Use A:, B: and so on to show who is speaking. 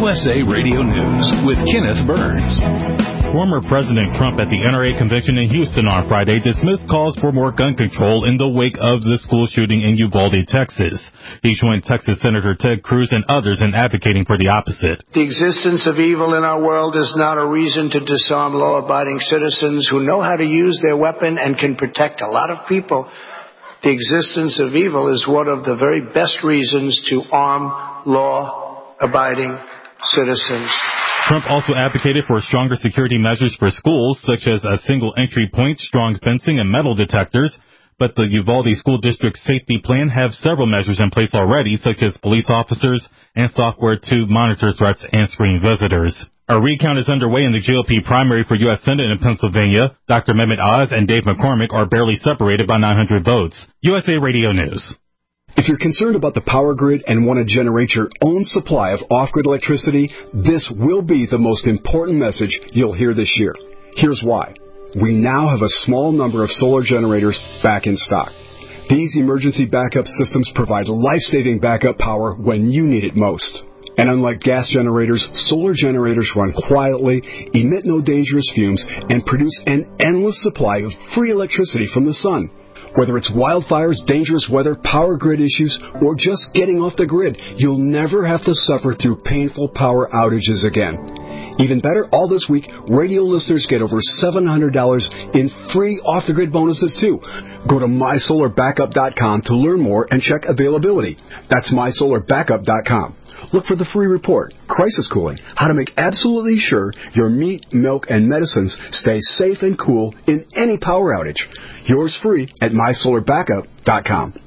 A: USA Radio News with Kenneth Burns.
B: Former President Trump at the NRA convention in Houston on Friday dismissed calls for more gun control in the wake of the school shooting in Uvalde, Texas. He joined Texas Senator Ted Cruz and others in advocating for the opposite.
C: The existence of evil in our world is not a reason to disarm law-abiding citizens who know how to use their weapon and can protect a lot of people. The existence of evil is one of the very best reasons to arm law-abiding citizens.
B: Trump also advocated for stronger security measures for schools, such as a single entry point, strong fencing, and metal detectors. But the Uvalde School District's safety plan have several measures in place already, such as police officers and software to monitor threats and screen visitors. A recount is underway in the GOP primary for U.S. Senate in Pennsylvania. Dr. Mehmet Oz and Dave McCormick are barely separated by 900 votes. USA Radio News.
D: If you're concerned about the power grid and want to generate your own supply of off-grid electricity, this will be the most important message you'll hear this year. Here's why. We now have a small number of solar generators back in stock. These emergency backup systems provide life-saving backup power when you need it most. And unlike gas generators, solar generators run quietly, emit no dangerous fumes, and produce an endless supply of free electricity from the sun. Whether it's wildfires, dangerous weather, power grid issues, or just getting off the grid, you'll never have to suffer through painful power outages again. Even better, all this week, radio listeners get over $700 in free off-the-grid bonuses, too. Go to MySolarBackup.com to learn more and check availability. That's MySolarBackup.com. Look for the free report, Crisis Cooling, how to make absolutely sure your meat, milk, and medicines stay safe and cool in any power outage. Yours free at MySolarBackup.com.